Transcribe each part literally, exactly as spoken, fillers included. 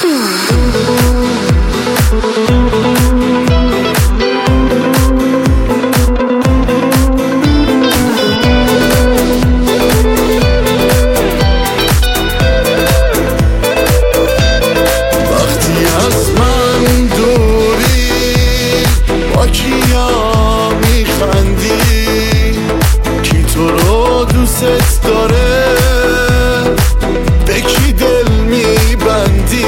دوست داره به کی دل میبندی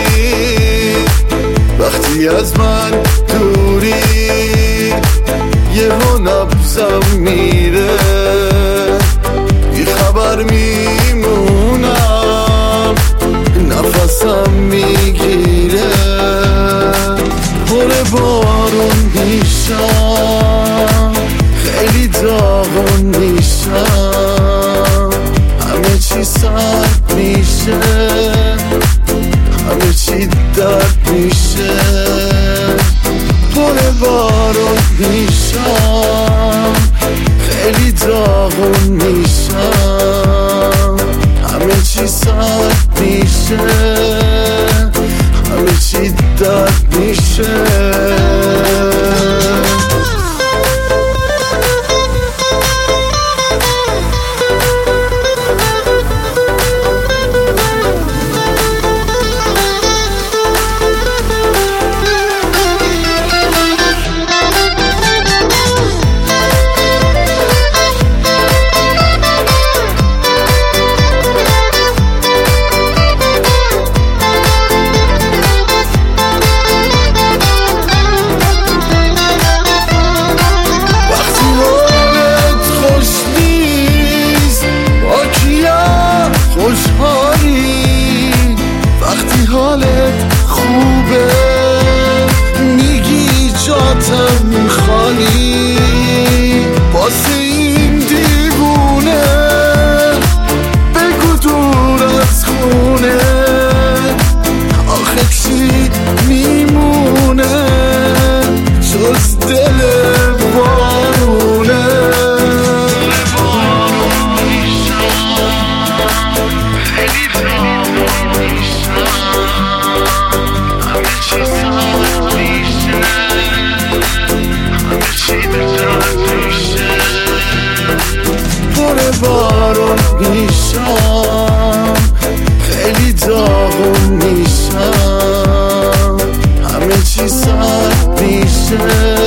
وقتی از من دوری یهو نبضم میره بی خبر میمونم نفسم میگیره پر بارون میشم خیلی داغون میشم همه چی سرد میشه همه چی درد میشه پر بارون میشم خیلی داغون میشم همه چی سرد میشه همه چی درد میشه وقتی حالت خوبه میگی جاتم خالی واسه این دیوونه بگو دور از خونه آخه چی میمونه جز دل بارونه پر بارون میشم خیلی داغون میشم همه چی سرد میشه